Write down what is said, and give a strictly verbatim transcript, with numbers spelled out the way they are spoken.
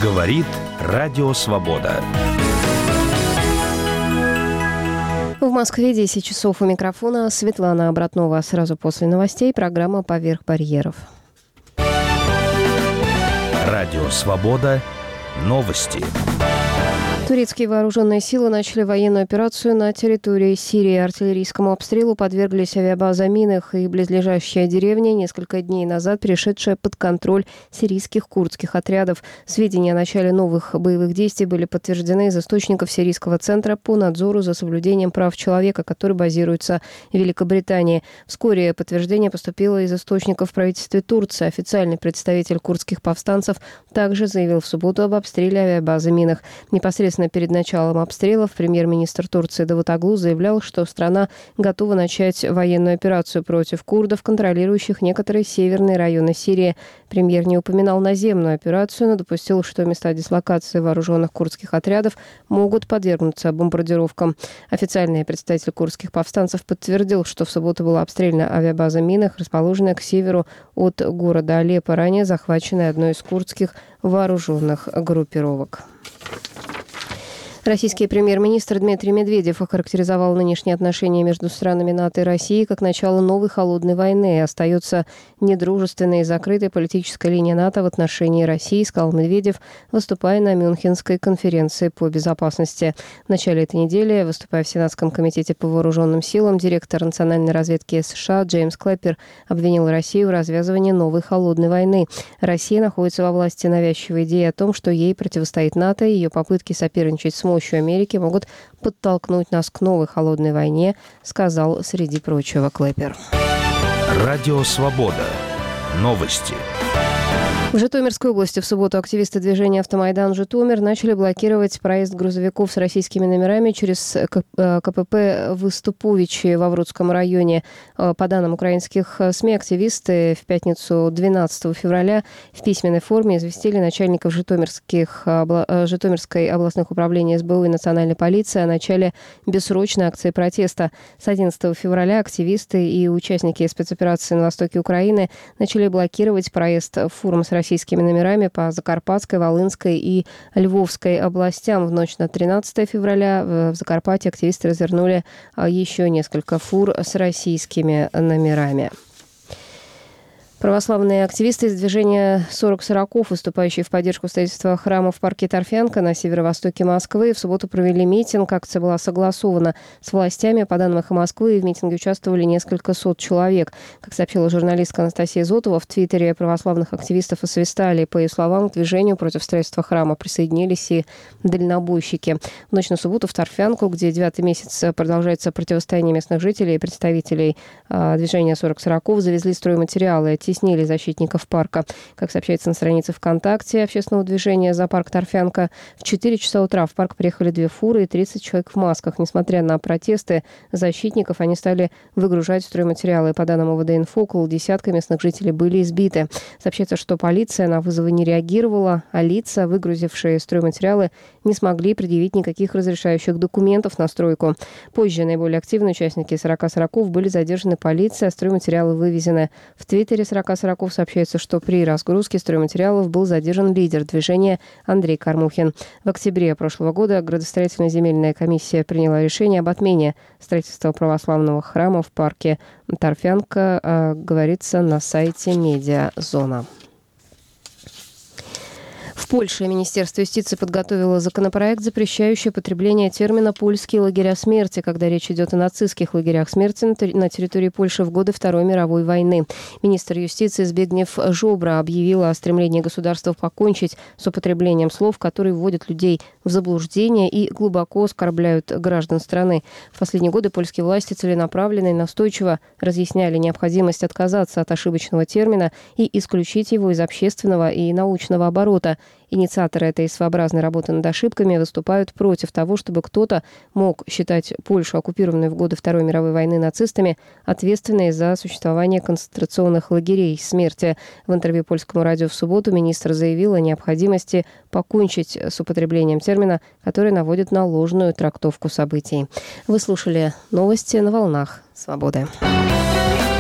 Говорит Радио Свобода. В Москве десять часов, у микрофона Светлана Обратнова. Сразу после новостей программа «Поверх барьеров». Радио Свобода. Новости. Турецкие вооруженные силы начали военную операцию на территории Сирии. Артиллерийскому обстрелу подверглись авиабаза Минах и близлежащая деревня, несколько дней назад перешедшая под контроль сирийских курдских отрядов. Сведения о начале новых боевых действий были подтверждены из источников Сирийского центра по надзору за соблюдением прав человека, который базируется в Великобритании. Вскоре подтверждение поступило из источников в правительстве Турции. Официальный представитель курдских повстанцев также заявил в субботу об обстреле авиабазы Минах. Непосредственно перед началом обстрелов премьер-министр Турции Давутоглу заявлял, что страна готова начать военную операцию против курдов, контролирующих некоторые северные районы Сирии. Премьер не упоминал наземную операцию, но допустил, что места дислокации вооруженных курдских отрядов могут подвергнуться бомбардировкам. Официальный представитель курдских повстанцев подтвердил, что в субботу была обстреляна авиабаза Минах, расположенная к северу от города Алеппо, ранее захваченная одной из курдских вооруженных группировок. Российский премьер-министр Дмитрий Медведев охарактеризовал нынешние отношения между странами НАТО и Россией как начало новой холодной войны. Остается недружественной и закрытой политическая линия НАТО в отношении России, сказал Медведев, выступая на Мюнхенской конференции по безопасности. В начале этой недели, выступая в Сенатском комитете по вооруженным силам, директор национальной разведки США Джеймс Клэппер обвинил Россию в развязывании новой холодной войны. Россия находится во власти навязчивой идеи о том, что ей противостоит НАТО, и ее попытки соперничать с помощью Америки могут подтолкнуть нас к новой холодной войне, сказал среди прочего Клэппер. Радио Свобода. Новости. В Житомирской области в субботу активисты движения «Автомайдан Житомир» начали блокировать проезд грузовиков с российскими номерами через КПП Выступовичи в Оврудском районе. По данным украинских СМИ, активисты в пятницу двенадцатого февраля в письменной форме известили начальников Житомирских, Житомирской областных управлений СБУ и национальной полиции о начале бессрочной акции протеста. С одиннадцатого февраля активисты и участники спецоперации на востоке Украины начали блокировать проезд фурм с российскими номерами по Закарпатской, Волынской и Львовской областям. В ночь на тринадцатое февраля в Закарпатье активисты развернули еще несколько фур с российскими номерами. Православные активисты из движения сорок сороков, выступающие в поддержку строительства храма в парке Торфянка на северо-востоке Москвы, в субботу провели митинг. Акция была согласована с властями. По данным «Эхо Москвы», в митинге участвовали несколько сот человек. Как сообщила журналистка Анастасия Зотова, в твиттере православных активистов освистали. По ее словам, к движению против строительства храма присоединились и дальнобойщики. В ночь на субботу в Торфянку, где девятый месяц продолжается противостояние местных жителей и представителей э, движения сорок сороков, завезли стройматериалы, теснили защитников парка. Как сообщается на странице ВКонтакте общественного движения «За парк Торфянка», в четыре часа утра в парк приехали две фуры и тридцать человек в масках. Несмотря на протесты защитников, они стали выгружать стройматериалы. По данным ОВД-инфо, около десятка местных жителей были избиты. Сообщается, что полиция на вызовы не реагировала, а лица, выгрузившие стройматериалы, не смогли предъявить никаких разрешающих документов на стройку. Позже наиболее активные участники сорок сороков были задержаны полицией, а стройматериалы вывезены. В твиттере сорок сороков сообщается, что при разгрузке стройматериалов был задержан лидер движения Андрей Кормухин. В октябре прошлого года градостроительная земельная комиссия приняла решение об отмене строительства православного храма в парке Торфянка, говорится на сайте «Медиазона». В Польше Министерство юстиции подготовило законопроект, запрещающий потребление термина «польские лагеря смерти», когда речь идет о нацистских лагерях смерти на территории Польши в годы Второй мировой войны. Министр юстиции Збигнев Жобра объявила о стремлении государства покончить с употреблением слов, которые вводят людей в заблуждение и глубоко оскорбляют граждан страны. В последние годы польские власти целенаправленно и настойчиво разъясняли необходимость отказаться от ошибочного термина и исключить его из общественного и научного оборота. Инициаторы этой своеобразной работы над ошибками выступают против того, чтобы кто-то мог считать Польшу, оккупированную в годы Второй мировой войны нацистами, ответственной за существование концентрационных лагерей смерти. В интервью польскому радио в субботу министр заявил о необходимости покончить с употреблением термина, который наводит на ложную трактовку событий. Вы слушали новости на волнах «Свободы».